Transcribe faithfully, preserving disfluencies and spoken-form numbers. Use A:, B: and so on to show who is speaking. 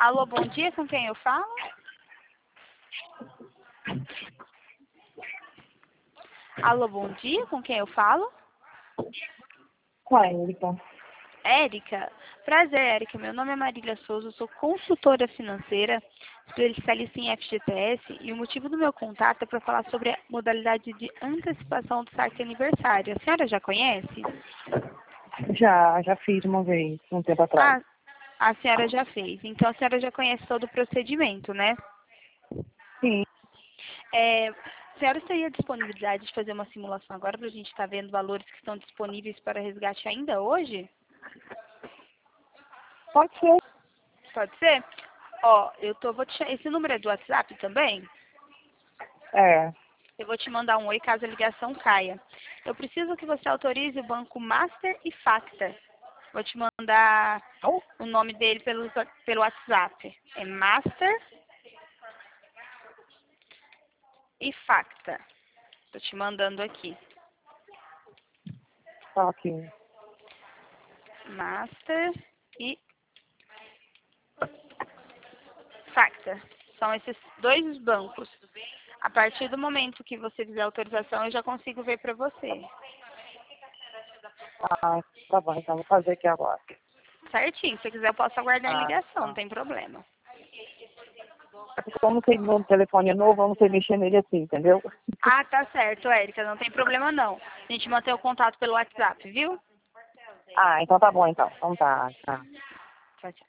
A: Alô, bom dia, com quem eu falo? Alô, bom dia, com quem eu falo?
B: Com a Érica.
A: Érica? Prazer, Érica. Meu nome é Marília Souza, eu sou consultora financeira, especialista em F G T S, e o motivo do meu contato é para falar sobre a modalidade de antecipação do saque aniversário. A senhora já conhece?
B: Já, já fiz uma vez, um tempo atrás.
A: Ah, a senhora já fez. Então a senhora já conhece todo o procedimento, né?
B: Sim,
A: É, a senhora teria disponibilidade de fazer uma simulação agora para a gente estar vendo valores que estão disponíveis para resgate ainda hoje?
B: pode ser.
A: Pode ser? Ó, eu tô, vou te, cha- esse número é do WhatsApp também?
B: É,
A: Eu vou te mandar um oi caso a ligação caia. Eu preciso que você autorize o banco Master e Facta. Vou te mandar
B: oh,
A: o nome dele pelo, pelo WhatsApp. É Master e Facta. Tô te mandando aqui.
B: tá aqui.
A: Master e Facta. São esses dois bancos. A partir do momento que você fizer a autorização, eu já consigo ver para você.
B: Ah, tá bom, então vou fazer aqui agora.
A: Certinho. Se você quiser, eu posso aguardar a
B: Ah,
A: ligação. Não
B: tá.
A: tem problema.
B: É porque eu não sei, meu telefone é novo, eu não sei mexer nele assim, entendeu?
A: Ah, tá certo, Érica. Não tem problema, não. A gente mantém o contato pelo WhatsApp, viu?
B: Ah, então tá bom, então. Então tá, tá.
A: Tchau, tchau.